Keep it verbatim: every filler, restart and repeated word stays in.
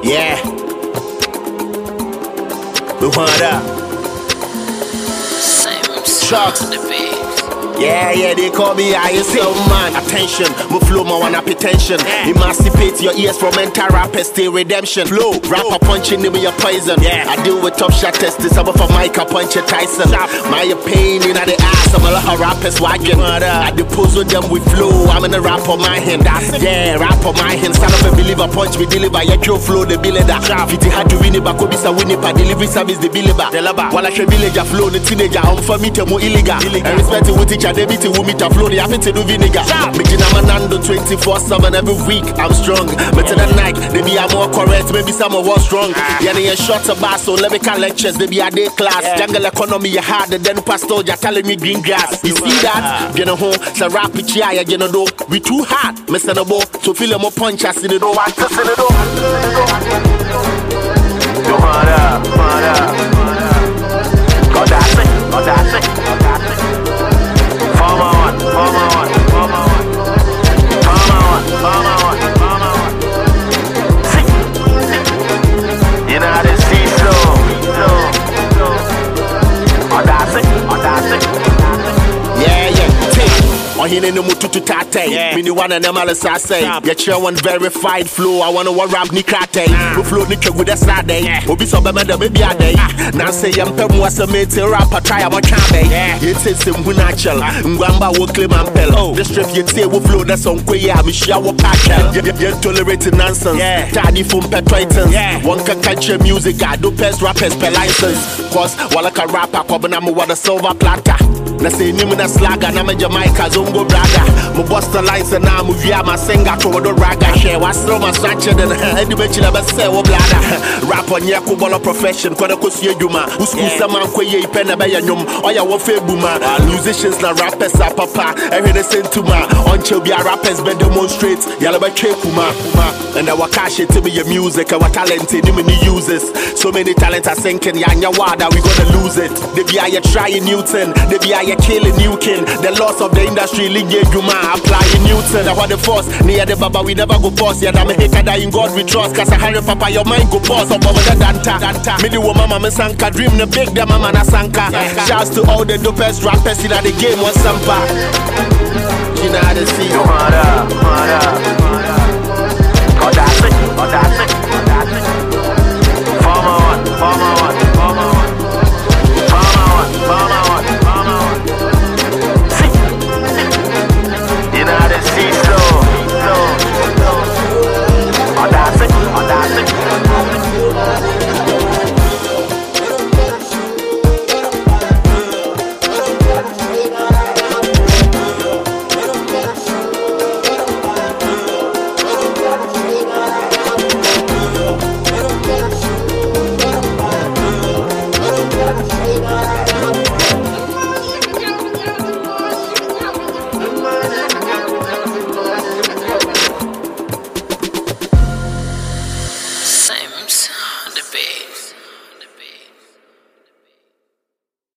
Yeah. We want up. Sharks. Yeah, yeah, they call me I S L man. Attention, my flow, my one hypertension. Emancipate your ears from mental rappers, stay redemption. Flow, rapper punching me your poison. Yeah, I deal with top shot testers. I'm for Mike, I punch a Tyson. My pain in the ass, I'm a lot of rappers wagging. I depose on them with flow. I'm in a rap on my hand. Yeah, rap on my hand. Stand up and believe I punch me, deliver. Yeah, your flow, the builder. Fifty had to win it, but could be some winning, but delivery service, the believer. While I should village, I flow, the teenager, I'm for me to more illegal. And respect it with each other. They beat it with me to flow, they happen to do vinegar. Making a manando twenty-four seven every week, I'm strong. But to the night, they be a more correct, maybe some of us strong. Yeah, they a shorter bar, so let me call lectures, they be a day class. Jungle economy, you harder than pastor, you're telling me green grass. You see that? You know, so rap it, yeah, you know, do. We too hard, Mister Nobo, so feel more punch us in the door. Go hard up, hard up. God, that's it, God, that's it, God, that's it. Farmer one, farmer one, farmer one, farmer one, farmer one, farmer one. See, you know how to see slow, slow, slow. Oh, that's it, oh, that's it. Yeah, yeah, take. Oh, he ain't no more to tate. Me the one and them all say. Yeah, share one verified flow. I wanna one rap ni krate. We flow ni check with a Saturday. Obi so be me maybe a day. Now say I'm pem was a mate rapper try about cabe. You say some who natural. Ngwamba wo claim and pel. The strip you say we flow that song kwe ya me share wo pack. You tolerate nonsense. Tardy from petroitons. One can catch your music. I do best rappers per license. Cause while I can rapper, come on with a silver platter. Na say ni na slaga na me Jamaica zongo brother. Mo buster lines and now move ya my singer to the raga share. Was throw my sanche then any bitch na be say wo blada. Rap on ya kubolo profession kwada kosie dwuma. Usku sama kwoye ipe na be ya nyom. Oya wo fe buma. Musicians na rappers a papa. Every the same to ma. Until be rappers be demonstrate. Yalla be che kuma. And I wa cash it to be your music and what talented you many uses. So many talents are sinking ya nya wada we gonna lose it. They be I trying Newton. They be I killing new king. The loss of the industry, Ligue Juma, applying Newton. I want the force, near the Baba, we never go pause. Yeah, I'm a hater that in God we trust. Cause I had a papa, your mind go pause. Up over the danta. Me the woman, mama, sanka. Dream the big, the mama, na sanka. Shouts to all the dopest rappers in the game, one sampa. You know how to see. Mara, Mara.